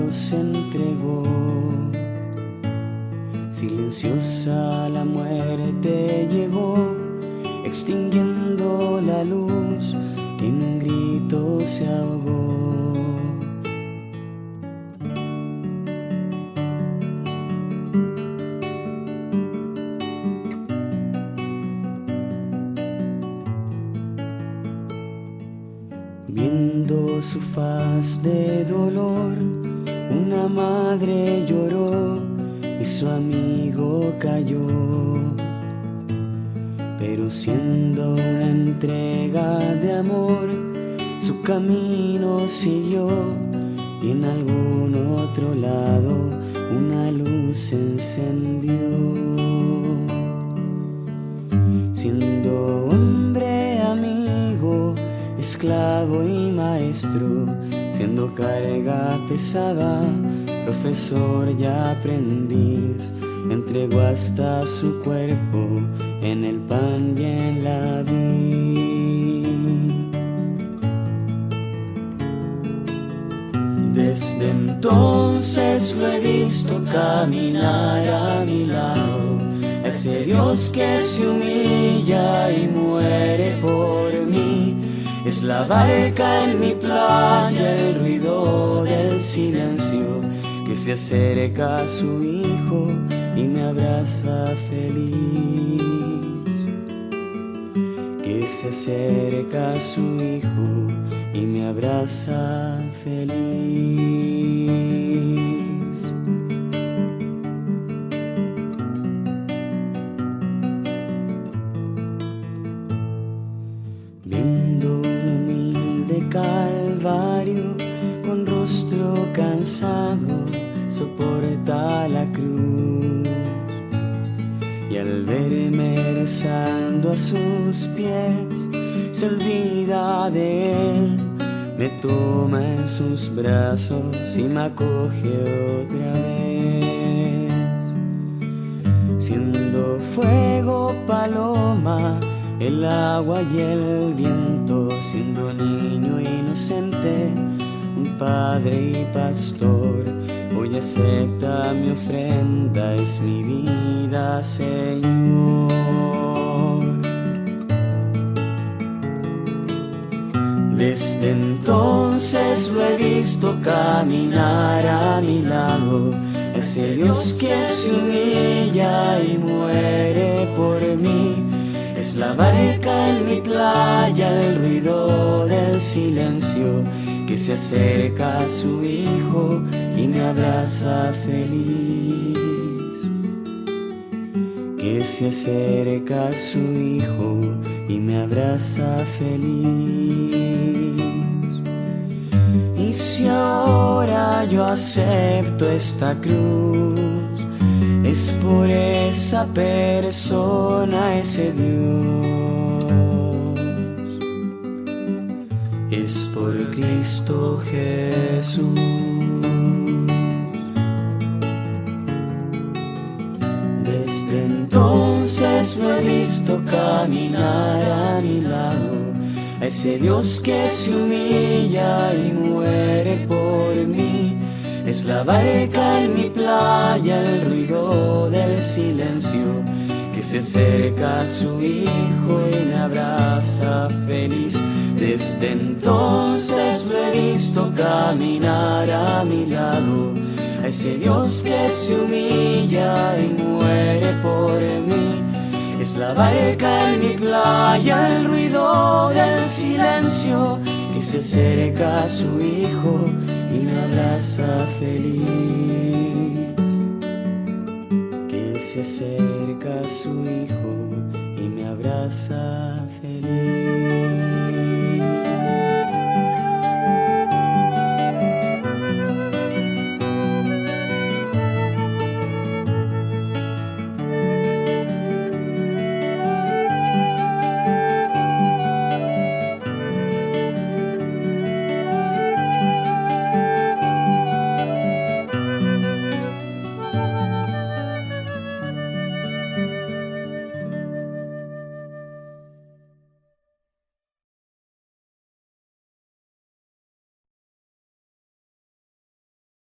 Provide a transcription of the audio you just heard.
se entregó. Silenciosa la muerte llegó, extinguiendo la luz que en un grito se ahogó. Viendo su faz de dolor, una madre lloró y su amigo cayó. Pero siendo una entrega de amor, su camino siguió y en algún otro lado una luz se encendió. Siendo hombre, amigo, esclavo y maestro, siendo carga pesada, profesor y aprendiz, entregó hasta su cuerpo en el pan y en la vid. Desde entonces lo he visto caminar a mi lado, ese Dios que se humilla y muere por mí. Es la barca en mi playa, el ruido del silencio, que se acerca a su hijo y me abraza feliz. Que se acerca a su hijo y me abraza feliz. Viendo un humilde calvario, con rostro cansado, soporta la cruz. Y al verme rezando a sus pies, se olvida de él, me toma en sus brazos y me acoge otra vez. Siendo fuego, paloma, el agua y el viento, siendo niño inocente, un padre y pastor, hoy acepta mi ofrenda, es mi vida, Señor. Desde entonces lo he visto caminar a mi lado, ese Dios que se humilla y muere por mí. Es la barca en mi playa, el ruido del silencio, que se acerca a su hijo y me abraza feliz. Que se acerca a su hijo y me abraza feliz. Y si ahora yo acepto esta cruz, es por esa persona, ese Dios, es por Cristo Jesús. Desde entonces lo he visto caminar a mi lado, a ese Dios que se humilla y muere por mí. Es la barca en mi playa, el ruido del silencio, que se acerca a su hijo y me abraza feliz. Desde entonces lo he visto caminar a mi lado, a ese Dios que se humilla y muere por mí. Es la barca en mi playa, el ruido del silencio, que se acerca a su hijo y me abraza feliz. Que se acerca a su hijo